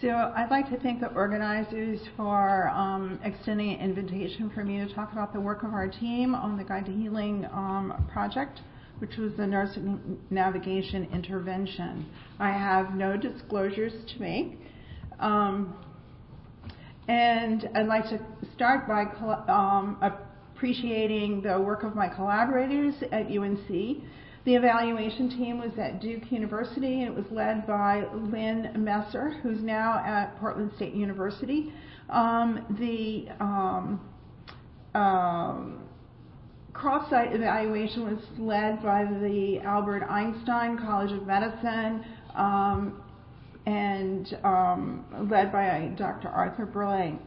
So I'd like to thank the organizers for extending an invitation for me to talk about the work of our team on the Guide to Healing project, which was the nurse navigation intervention. I have no disclosures to make. And I'd like to start by appreciating the work of my collaborators at UNC. The evaluation team was at Duke University, and it was led by Lynn Messer, who's now at Portland State University. The cross-site evaluation was led by the Albert Einstein College of Medicine and led by Dr. Arthur Blank.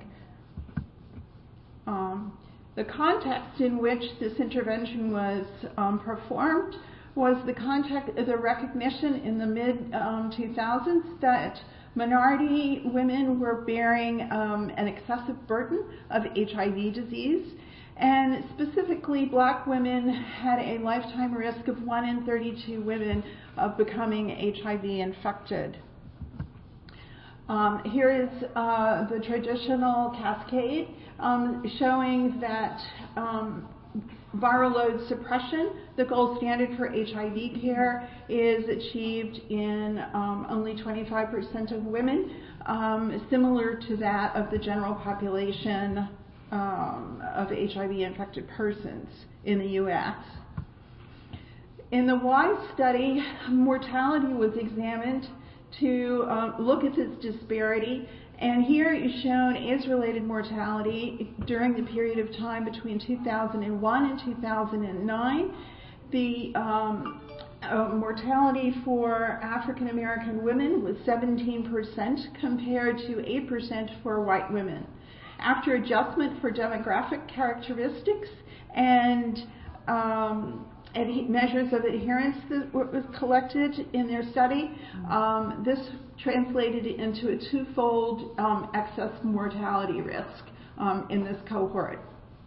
The context in which this intervention was performed was the recognition in the mid-2000s that minority women were bearing an excessive burden of HIV disease, and specifically black women had a lifetime risk of 1 in 32 women of becoming HIV infected. Here is the traditional cascade showing that viral load suppression, the gold standard for HIV care, is achieved in only 25% of women, similar to that of the general population of HIV-infected persons in the U.S. In the WISE study, mortality was examined to look at this disparity. And here is shown age-related mortality during the period of time between 2001 and 2009. The mortality for African American women was 17% compared to 8% for white women. After adjustment for demographic characteristics and measures of adherence that was collected in their study, this translated into a twofold excess mortality risk in this cohort.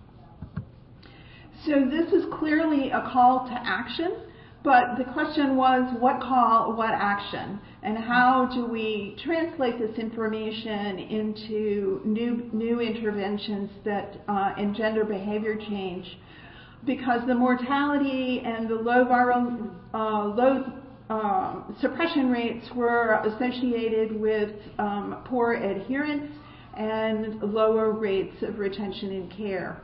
So this is clearly a call to action, but the question was what call, what action, and how do we translate this information into new interventions that engender behavior change? Because the mortality and the low viral load suppression rates were associated with poor adherence and lower rates of retention in care.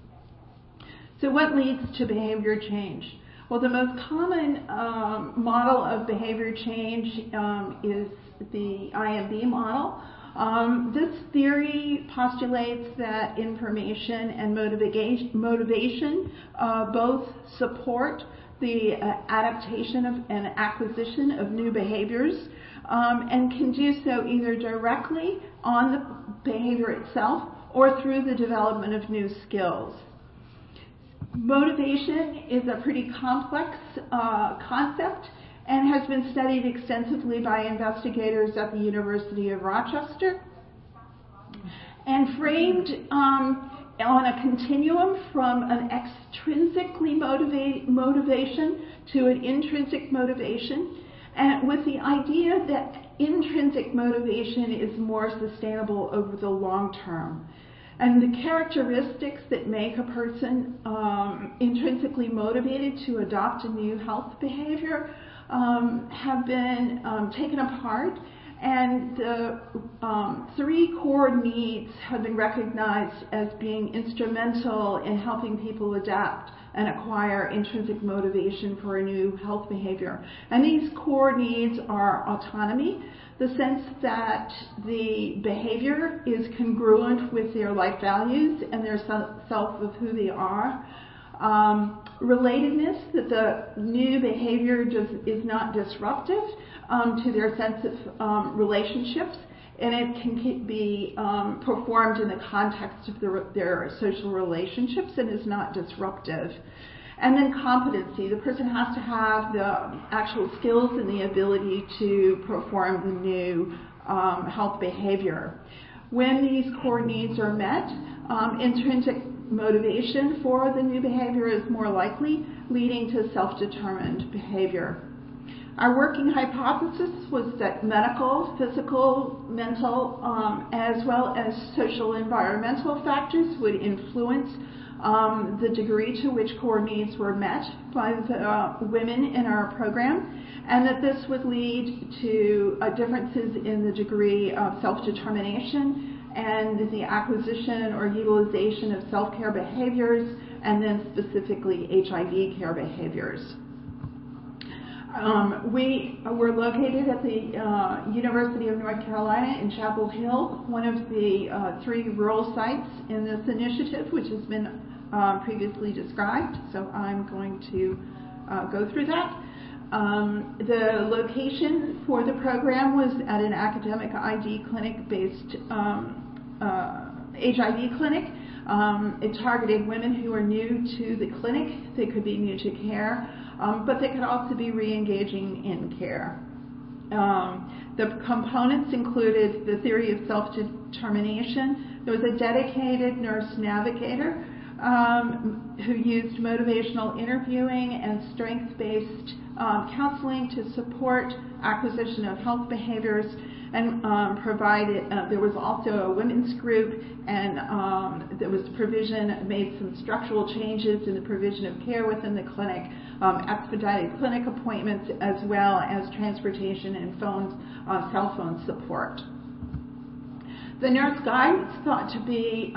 So what leads to behavior change? Well, the most common model of behavior change is the IMB model. This theory postulates that information and motivation both support the adaptation of and acquisition of new behaviors and can do so either directly on the behavior itself or through the development of new skills. Motivation is a pretty complex concept and has been studied extensively by investigators at the University of Rochester and framed on a continuum from an extrinsically motivation to an intrinsic motivation, and with the idea that intrinsic motivation is more sustainable over the long term. And the characteristics that make a person intrinsically motivated to adopt a new health behavior have been taken apart, and the 3 core needs have been recognized as being instrumental in helping people adapt and acquire intrinsic motivation for a new health behavior. And these core needs are autonomy, the sense that the behavior is congruent with their life values and their self of who they are. Relatedness, that the new behavior is not disruptive to their sense of relationships, and it can be performed in the context of their social relationships and is not disruptive. And then competency, the person has to have the actual skills and the ability to perform the new health behavior. When these core needs are met, intrinsic motivation for the new behavior is more likely, leading to self-determined behavior. Our working hypothesis was that medical, physical, mental, as well as social environmental factors would influence the degree to which core needs were met by the women in our program, and that this would lead to differences in the degree of self-determination and the acquisition or utilization of self-care behaviors, and then specifically HIV care behaviors. We were located at the University of North Carolina in Chapel Hill, one of the 3 rural sites in this initiative, which has been previously described. So I'm going to go through that. The location for the program was at an academic ID clinic-based HIV clinic. It targeted women who are new to the clinic. They could be new to care, but they could also be re-engaging in care. The components included the theory of self-determination. There was a dedicated nurse navigator who used motivational interviewing and strength-based counseling to support acquisition of health behaviors, and provided. There was also a women's group, and there was made some structural changes in the provision of care within the clinic, expedited clinic appointments, as well as transportation and cell phone support. The nurse guide was thought to be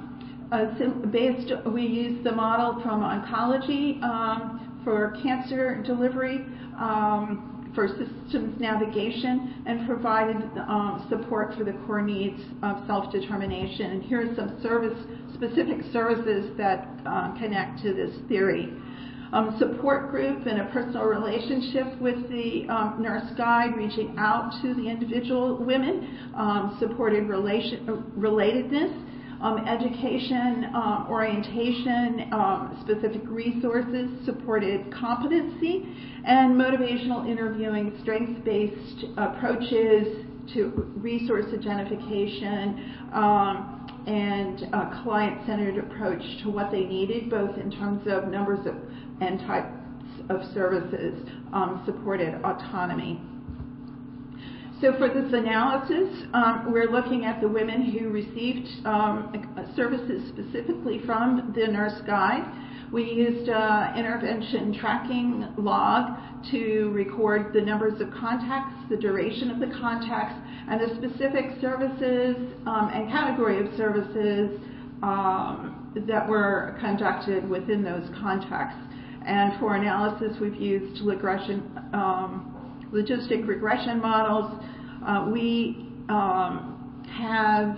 we used the model from oncology for cancer delivery, for systems navigation, and provided support for the core needs of self-determination. And here are some specific services that connect to this theory. Support group and a personal relationship with the nurse guide, reaching out to the individual women, supported relatedness, education, orientation, specific resources, supported competency, and motivational interviewing, strengths-based approaches to resource identification, and a client-centered approach to what they needed, both in terms of numbers of and types of services, supported autonomy. So for this analysis, we're looking at the women who received services specifically from the nurse guide. We used intervention tracking log to record the numbers of contacts, the duration of the contacts, and the specific services and category of services that were conducted within those contacts. And for analysis, we've used logistic regression models. We have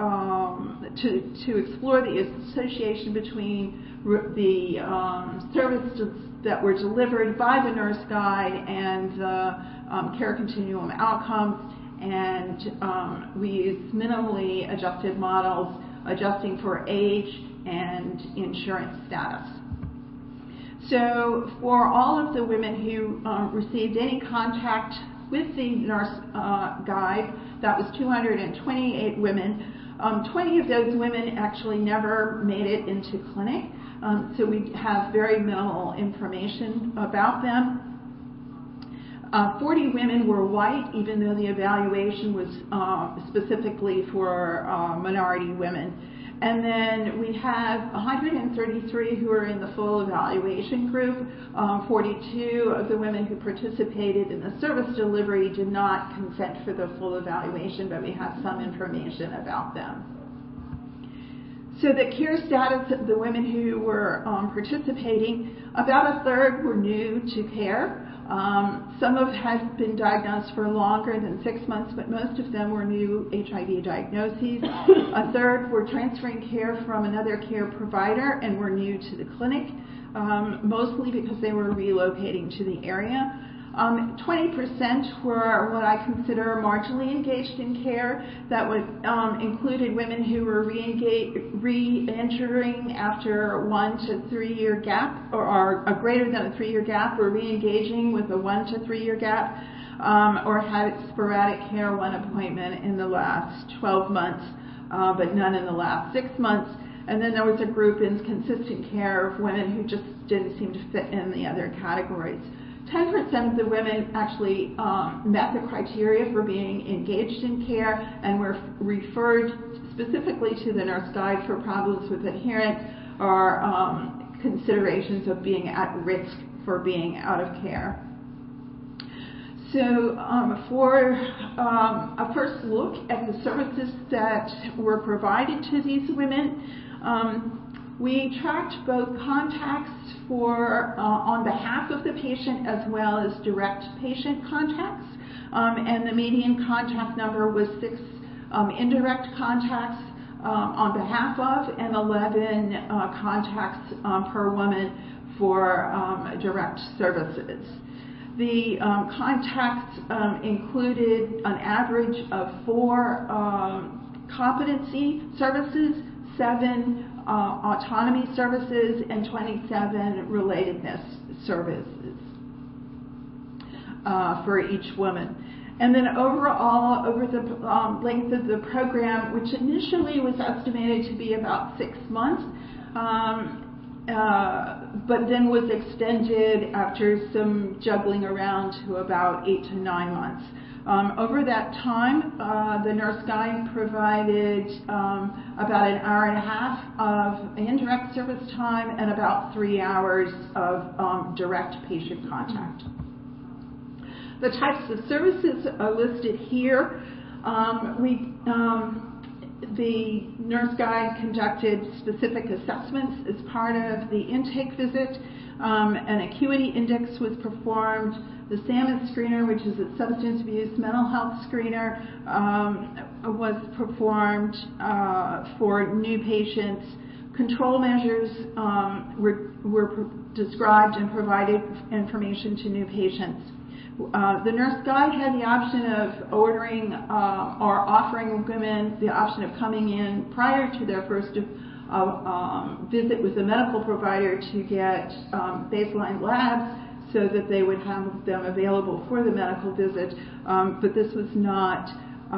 to explore the association between the services that were delivered by the nurse guide and the care continuum outcomes, and we use minimally adjusted models adjusting for age and insurance status. So for all of the women who received any contact with the nurse guide, that was 228 women. 20 of those women actually never made it into clinic, so we have very minimal information about them. 40 women were white, even though the evaluation was specifically for minority women. And then we have 133 who are in the full evaluation group. 42 of the women who participated in the service delivery did not consent for the full evaluation, but we have some information about them. So the care status of the women who were participating, about a third were new to care. Some had been diagnosed for longer than 6 months, but most of them were new HIV diagnoses. A third were transferring care from another care provider and were new to the clinic, mostly because they were relocating to the area. 20% were what I consider marginally engaged in care. That would included women who were re-entering after 1 to 3 year gap, or a greater than a 3 year gap, or re-engaging with a 1 to 3 year gap, or had sporadic care, one appointment in the last 12 months, but none in the last 6 months. And then there was a group in consistent care of women who just didn't seem to fit in the other categories. 10% of the women actually met the criteria for being engaged in care and were referred specifically to the nurse guide for problems with adherence or considerations of being at risk for being out of care. So for a first look at the services that were provided to these women, we tracked both contacts for on behalf of the patient as well as direct patient contacts, and the median contact number was 6 indirect contacts on behalf of and 11 contacts per woman for direct services. The contacts included an average of 4 competency services, 7 autonomy services, and 27 relatedness services for each woman. And then overall, over the length of the program, which initially was estimated to be about 6 months, but then was extended after some juggling around to about 8 to 9 months. Over that time, the nurse guide provided about an hour and a half of indirect service time and about 3 hours of direct patient contact. The types of services are listed here. The nurse guide conducted specific assessments as part of the intake visit. An acuity index was performed. The SAMIS screener, which is a substance abuse mental health screener, was performed for new patients. Control measures were described and provided information to new patients. The nurse guide had the option of ordering or offering women the option of coming in prior to their first visit with a medical provider to get baseline labs so that they would have them available for the medical visit, but this was not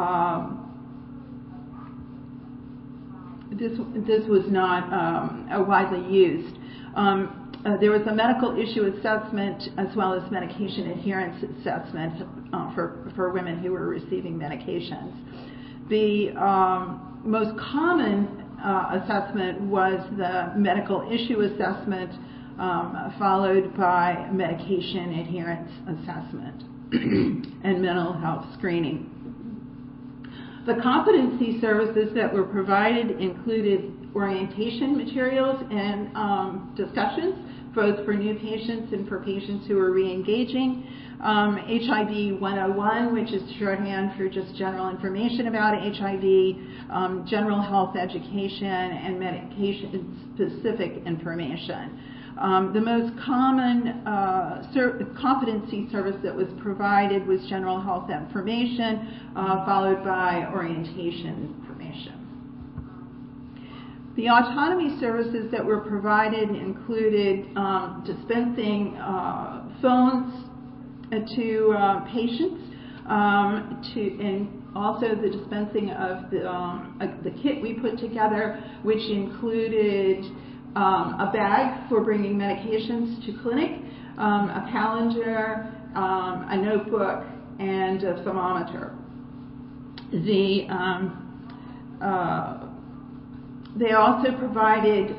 widely used. There was a medical issue assessment as well as medication adherence assessment for women who were receiving medications. The most common assessment was the medical issue assessment, followed by medication adherence assessment and mental health screening. The competency services that were provided included orientation materials and discussions, both for new patients and for patients who are re-engaging. HIV 101, which is shorthand for just general information about HIV, general health education, and medication-specific information. The most common competency service that was provided was general health information, followed by orientation information. The autonomy services that were provided included dispensing phones to patients, and also the dispensing of the kit we put together, which included a bag for bringing medications to clinic, a calendar, a notebook, and a thermometer. They also provided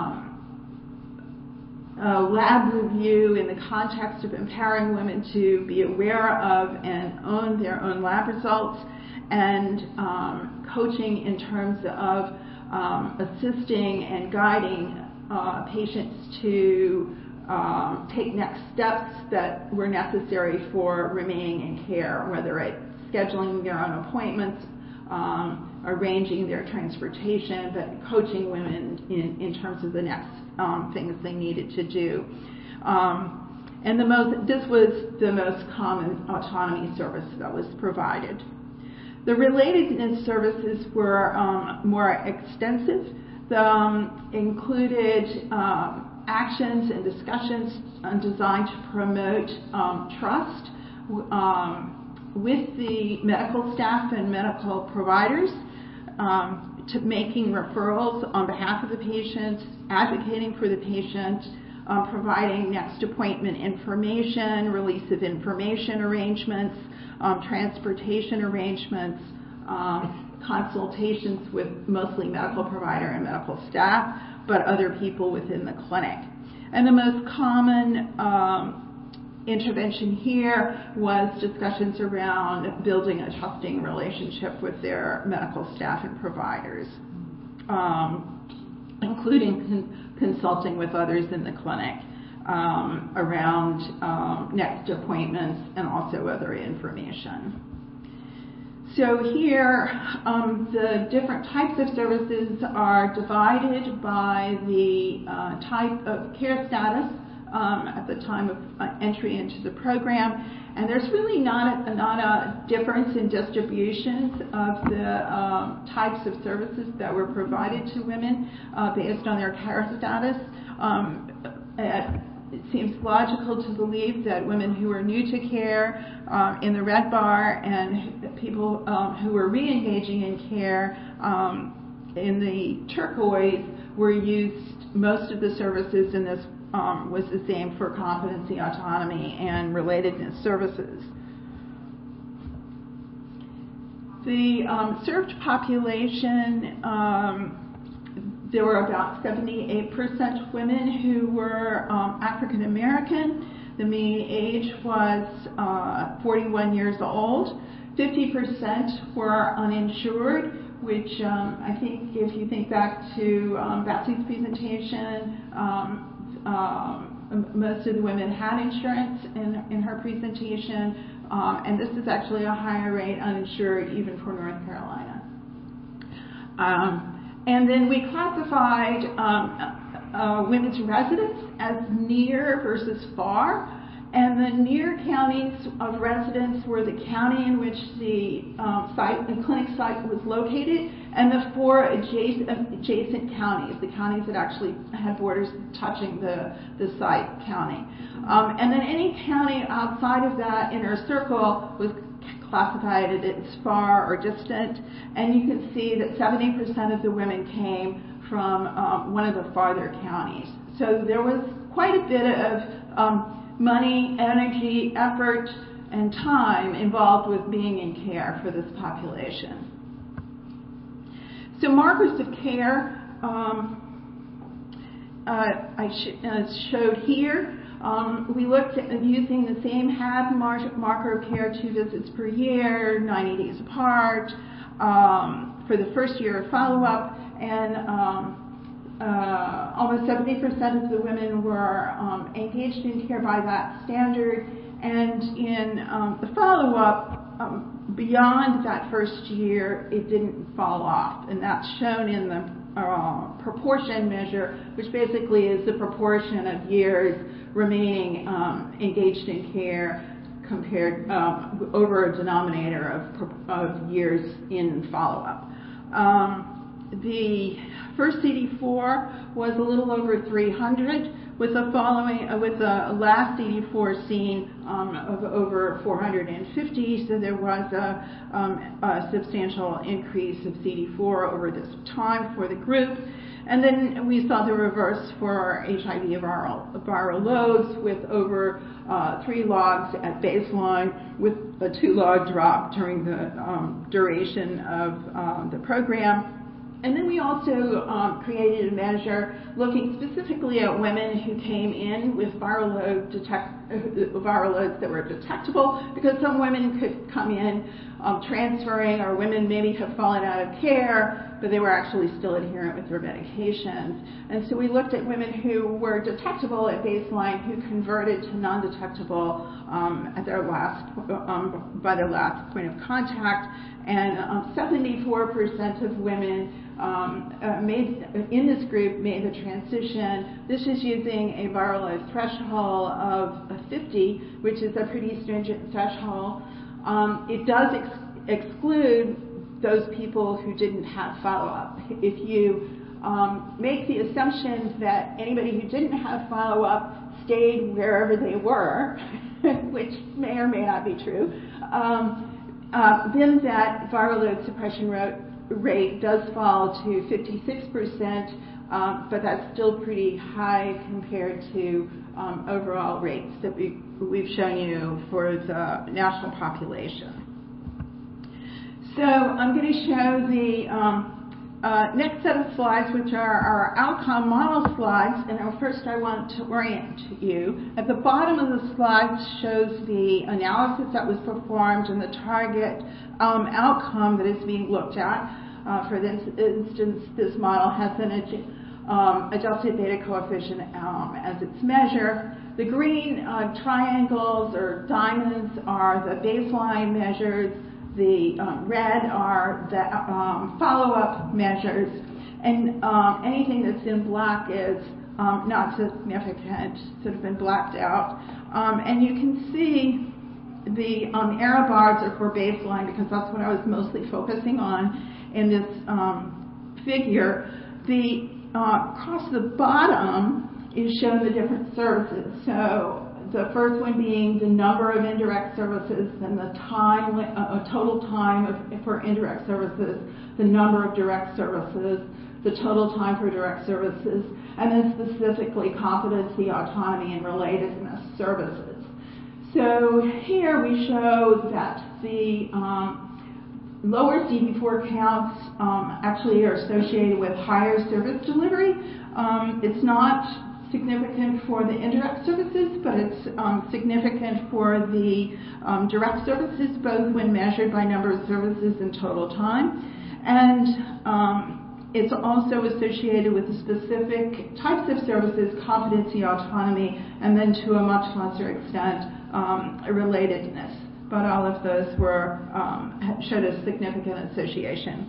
a lab review in the context of empowering women to be aware of and own their own lab results, and coaching in terms of assisting and guiding patients to take next steps that were necessary for remaining in care, whether it's scheduling their own appointments, arranging their transportation, but coaching women in terms of the next things they needed to do. And this was the most common autonomy service that was provided. The relatedness services were more extensive. Included actions and discussions designed to promote trust with the medical staff and medical providers, to making referrals on behalf of the patient, advocating for the patient, providing next appointment information, release of information arrangements, transportation arrangements, consultations with mostly medical provider and medical staff, but other people within the clinic. And the most common intervention here was discussions around building a trusting relationship with their medical staff and providers, including consulting with others in the clinic around next appointments and also other information. So here, the different types of services are divided by the type of care status at the time of entry into the program, and there's really not a difference in distributions of the types of services that were provided to women based on their care status. It seems logical to believe that women who are new to care in the red bar and people who are re-engaging in care in the turquoise were used. Most of the services in this was the same for competency, autonomy, and relatedness services. The served population, there were about 78% women who were African American. The mean age was 41 years old. 50% were uninsured, which I think if you think back to Betsy's presentation, most of the women had insurance in her presentation, and this is actually a higher rate uninsured even for North Carolina. And then we classified women's residence as near versus far, and the near counties of residence were the county in which the clinic site was located, and the 4 adjacent counties, the counties that actually had borders touching the site county. And then any county outside of that inner circle was classified as far or distant, and you can see that 70% of the women came from one of the farther counties. So there was quite a bit of money, energy, effort, and time involved with being in care for this population. So markers of care I showed here. We looked at using the same HAB marker of care, 2 visits per year, 90 days apart, for the first year of follow-up, and almost 70% of the women were engaged in care by that standard, and in the follow-up, beyond that first year, it didn't fall off, and that's shown in the proportion measure, which basically is the proportion of years remaining engaged in care compared over a denominator of years in follow-up. The first CD4 was a little over 300, with the last CD4 seen of over 450. So there was a substantial increase of CD4 over this time for the group. And then we saw the reverse for HIV viral loads, with over 3 logs at baseline, with a 2-log drop during the duration of the program. And then we also created a measure looking specifically at women who came in with viral loads that were detectable, because some women could come in transferring, or women maybe have fallen out of care, but they were actually still adherent with their medications. And so we looked at women who were detectable at baseline, who converted to non-detectable at their by their last point of contact, and 74% of women in this group made the transition. This is using a viral load threshold of 50, which is a pretty stringent threshold. It does exclude those people who didn't have follow-up. If you make the assumption that anybody who didn't have follow-up stayed wherever they were, which may or may not be true, then that viral load suppression rate does fall to 56%, but that's still pretty high compared to overall rates that we've shown you for the national population. So I'm going to show the next set of slides, which are our outcome model slides. And first I want to orient you. At the bottom of the slide shows the analysis that was performed and the target outcome that is being looked at. For this instance, this model has an adjusted beta coefficient as its measure. The green triangles or diamonds are the baseline measures. The red are the follow-up measures, and anything that's in black is not significant, sort of been blacked out. And you can see the error bars are for baseline because that's what I was mostly focusing on in this figure. The across the bottom is shown the different services. So the first one being the number of indirect services, and the time, total time for indirect services, the number of direct services, the total time for direct services, and then specifically competency, autonomy, and relatedness services. So here we show that the lower CD4 counts actually are associated with higher service delivery. It's not significant for the indirect services, but it's significant for the direct services, both when measured by number of services and total time. And it's also associated with the specific types of services, competency, autonomy, and then to a much lesser extent, relatedness. But all of those were showed a significant association.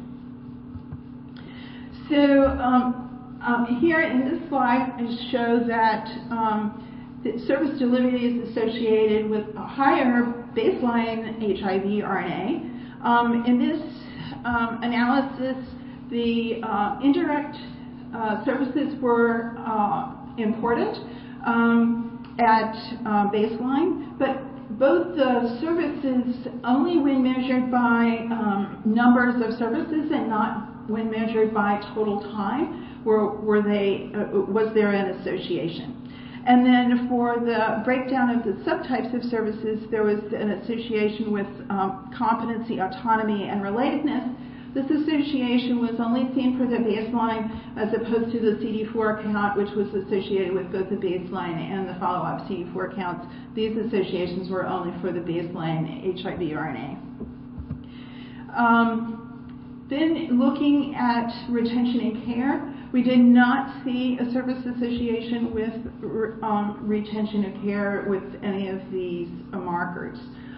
So here in this slide, I show that the service delivery is associated with a higher baseline HIV RNA. In this analysis, the indirect services were important at baseline, but both the services, only when measured by numbers of services and not when measured by total time, was there an association. And then for the breakdown of the subtypes of services, there was an association with competency, autonomy, and relatedness. This association was only seen for the baseline as opposed to the CD4 count, which was associated with both the baseline and the follow-up CD4 counts. These associations were only for the baseline HIV RNA. Then looking at retention and care, we did not see a service association with retention and care with any of these markers.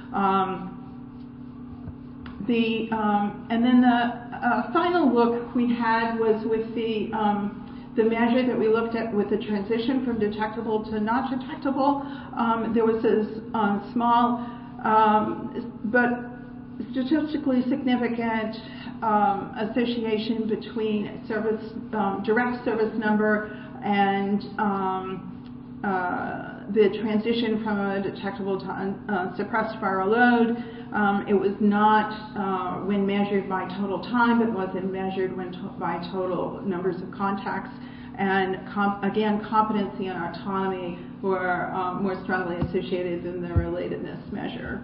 And then the final look we had was with the measure that we looked at with the transition from detectable to not detectable. There was a small but statistically significant association between direct service number and the transition from a detectable to suppressed viral load. It was not when measured by total time, but was measured by total numbers of contacts. And again, competency and autonomy were more strongly associated than the relatedness measure.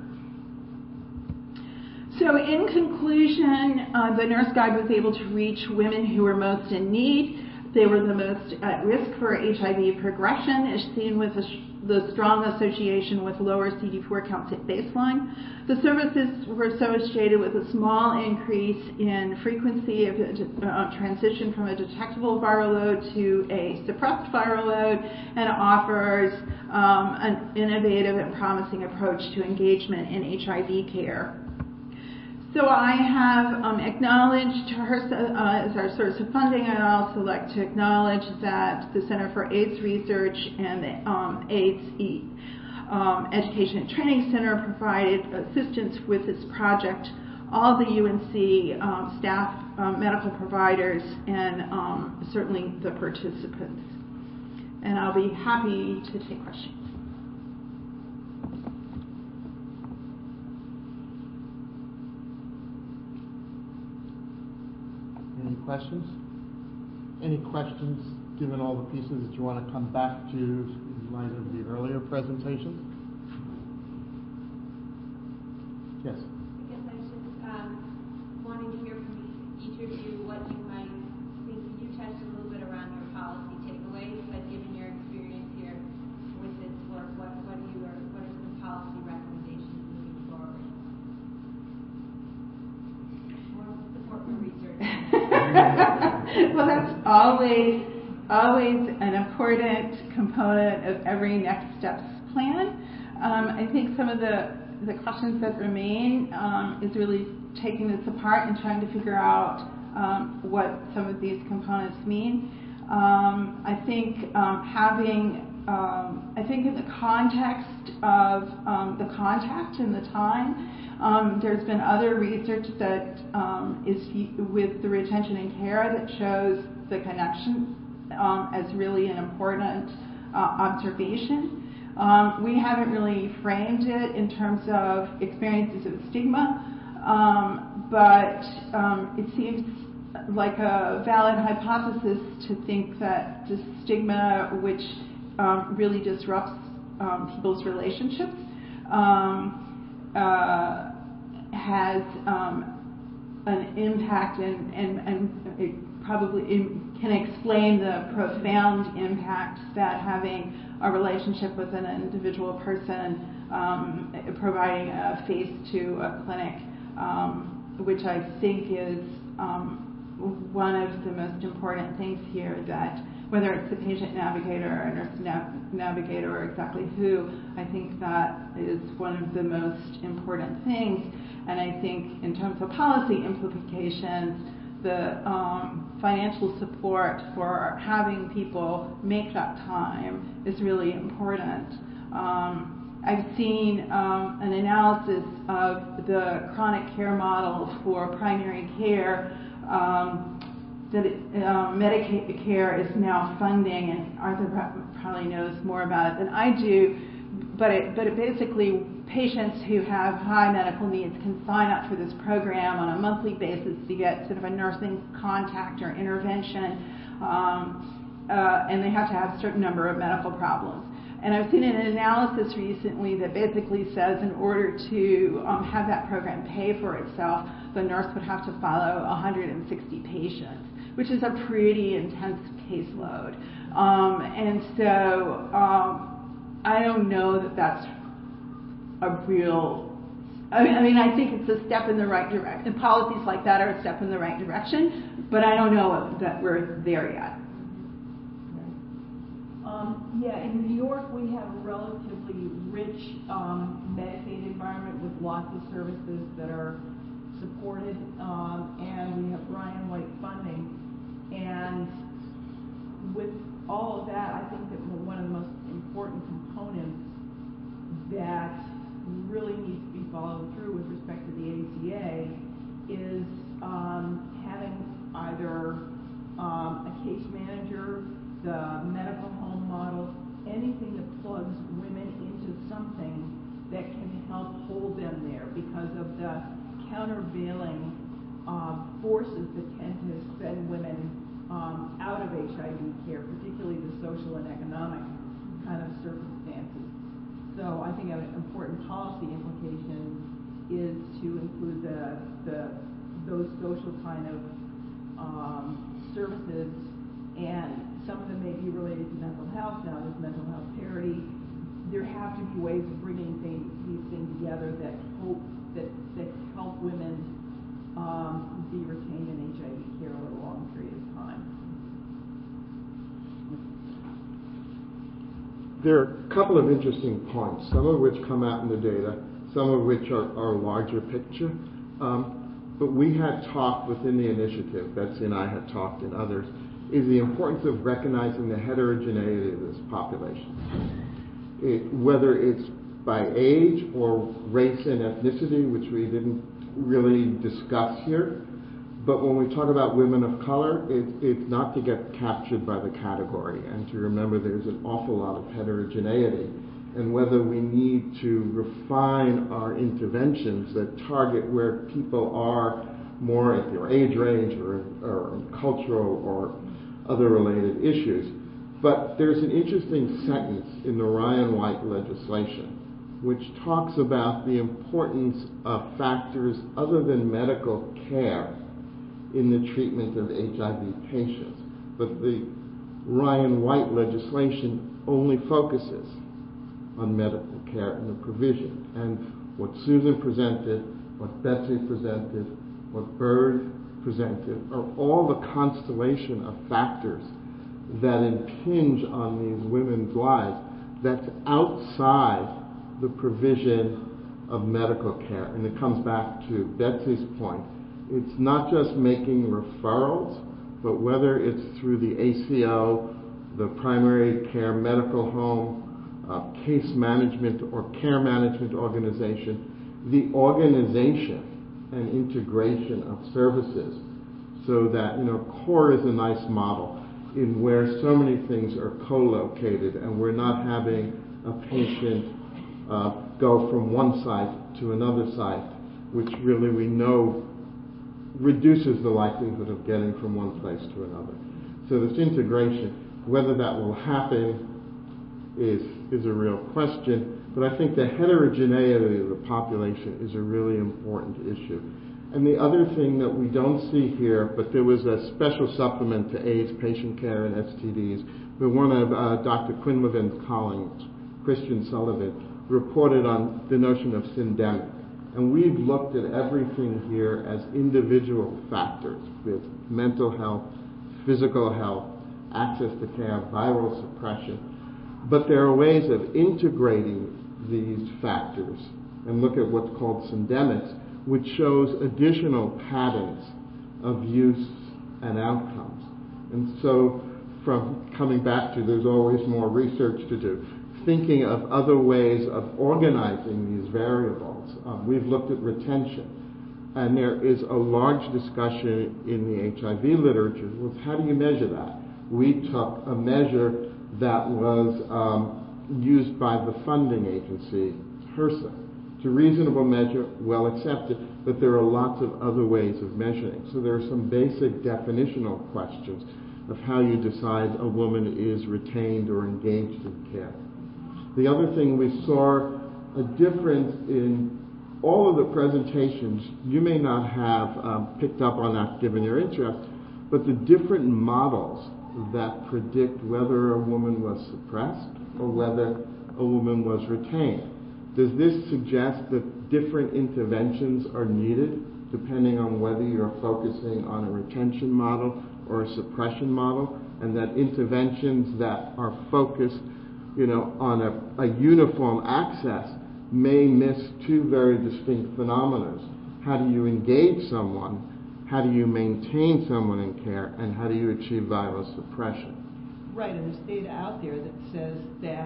So in conclusion, the nurse guide was able to reach women who were most in need. They were the most at risk for HIV progression, as seen with the strong association with lower CD4 counts at baseline. The services were associated with a small increase in frequency of transition from a detectable viral load to a suppressed viral load, and offers an innovative and promising approach to engagement in HIV care. So I have acknowledged her as our source of funding. I'd also like to acknowledge that the Center for AIDS Research and the AIDS Education and Training Center provided assistance with this project, all the UNC staff, medical providers, and certainly the participants. And I'll be happy to take questions. Any questions? Any questions, given all the pieces that you want to come back to in light of the earlier presentation? Yes. I guess I was just wanting to hear from each of you what you might think. You touched a little bit around your policy takeaways, but given your experience here with this work, what are some policy recommendations moving forward? More support for research. Well, that's always an important component of every next steps plan. I think some of the questions that remain is really taking this apart and trying to figure out what some of these components mean. I think in the context of the contact and the time, there's been other research that is with the retention and care that shows the connection as really an important observation. We haven't really framed it in terms of experiences of stigma, but it seems like a valid hypothesis to think that the stigma, which really disrupts people's relationships, has an impact and it probably can explain the profound impact that having a relationship with an individual person, providing a face to a clinic, which I think is one of the most important things here, that whether it's the patient navigator or nurse navigator or exactly who, I think that is one of the most important things. And I think in terms of policy implications, the financial support for having people make that time is really important. I've seen an analysis of the chronic care model for primary care that Medicare is now funding, and Arthur probably knows more about it than I do, but it basically, patients who have high medical needs can sign up for this program on a monthly basis to get sort of a nursing contact or intervention, and they have to have a certain number of medical problems. And I've seen an analysis recently that basically says in order to have that program pay for itself, the nurse would have to follow 160 patients, which is a pretty intense caseload. And so I don't know that that's a real, I mean, I think it's a step in the right direction. And policies like that are a step in the right direction, but I don't know that we're there yet. Yeah, in New York we have a relatively rich Medicaid environment with lots of services that are supported, and we have Ryan White funding. And with all of that, I think that one of the most important components that really needs to be followed through with respect to the ACA is having either a case manager, the medical home model, anything that plugs women into something that can help hold them there because of the countervailing forces that tend to send women out of HIV care, particularly the social and economic kind of circumstances. So I think an important policy implication is to include those social kind of services, and some of them may be related to mental health. Now there's mental health parity. There have to be ways of bringing these things together that help women be retained in HIV care over a long period of time. There are a couple of interesting points, some of which come out in the data, some of which are larger picture. But we had talked within the initiative, Betsy and I had talked and others, is the importance of recognizing the heterogeneity of this population. Whether it's by age or race and ethnicity, which we didn't really discuss here, but when we talk about women of color, it's not to get captured by the category, and to remember there's an awful lot of heterogeneity, and whether we need to refine our interventions that target where people are more at their age range or cultural or other related issues. But there's an interesting sentence in the Ryan White legislation which talks about the importance of factors other than medical care in the treatment of HIV patients. But the Ryan White legislation only focuses on medical care and the provision. And what Susan presented, what Betsy presented, what Bird presented are all the constellation of factors that impinge on these women's lives that's outside the provision of medical care. And it comes back to Betsy's point. It's not just making referrals, but whether it's through the ACO, the primary care medical home, case management or care management organization, the organization and integration of services so that, CORE is a nice model in where so many things are co-located and we're not having a patient go from one site to another site, which really we know reduces the likelihood of getting from one place to another. So this integration, whether that will happen is a real question, but I think the heterogeneity of the population is a really important issue. And the other thing that we don't see here, but there was a special supplement to AIDS, patient care, and STDs, where one of Dr. Quinlivan's colleagues, Christian Sullivan, reported on the notion of syndemic. And we've looked at everything here as individual factors with mental health, physical health, access to care, viral suppression. But there are ways of integrating these factors and look at what's called syndemics, which shows additional patterns of use and outcomes. And so from coming back to there's always more research to do, thinking of other ways of organizing these variables. We've looked at retention, and there is a large discussion in the HIV literature. Well, how do you measure that? We took a measure that was used by the funding agency, HRSA. It's a reasonable measure, well accepted, but there are lots of other ways of measuring. So there are some basic definitional questions of how you decide a woman is retained or engaged in care. The other thing, we saw a difference in all of the presentations. You may not have picked up on that given your interest, but the different models that predict whether a woman was suppressed or whether a woman was retained. Does this suggest that different interventions are needed depending on whether you're focusing on a retention model or a suppression model, and that interventions that are focused on a uniform access may miss two very distinct phenomena? How do you engage someone? How do you maintain someone in care? And how do you achieve viral suppression? Right, and there's data out there that says that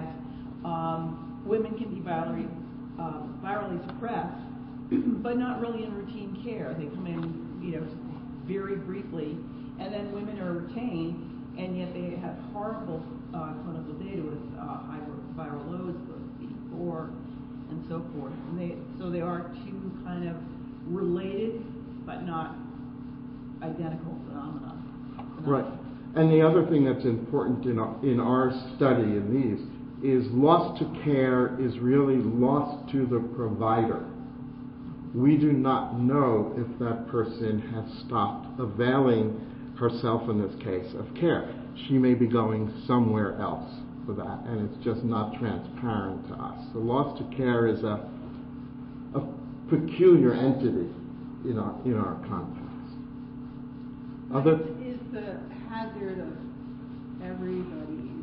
women can be virally suppressed, but not really in routine care. They come in, very briefly, and then women are retained, and yet they have horrible clinical data with high viral loads, CD4, and so forth. And so they are two kind of related, but not identical phenomena. Right. And the other thing that's important in our study in these is loss to care is really loss to the provider. We do not know if that person has stopped availing herself, in this case, of care. She may be going somewhere else for that, and it's just not transparent to us. So loss to care is a peculiar entity in our context. Is the hazard of everybody's,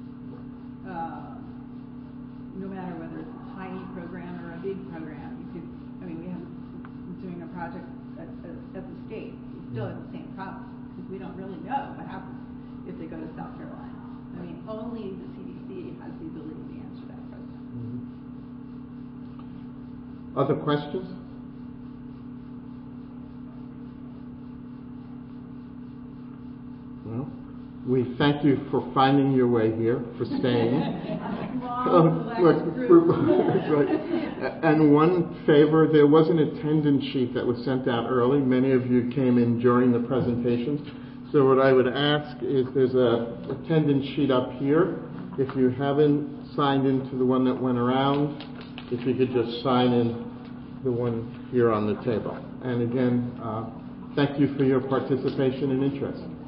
no matter whether it's a tiny program or a big program, we have doing a project at the state, we still have the same problem, because we don't really know what happens if they go to South Carolina. Only the CDC has the ability to answer that question. Mm-hmm. Other questions? Well, we thank you for finding your way here, for staying. And one favor, there was an attendance sheet that was sent out early. Many of you came in during the presentations. So what I would ask is there's a attendance sheet up here. If you haven't signed into the one that went around, if you could just sign in the one here on the table. And again, thank you for your participation and interest.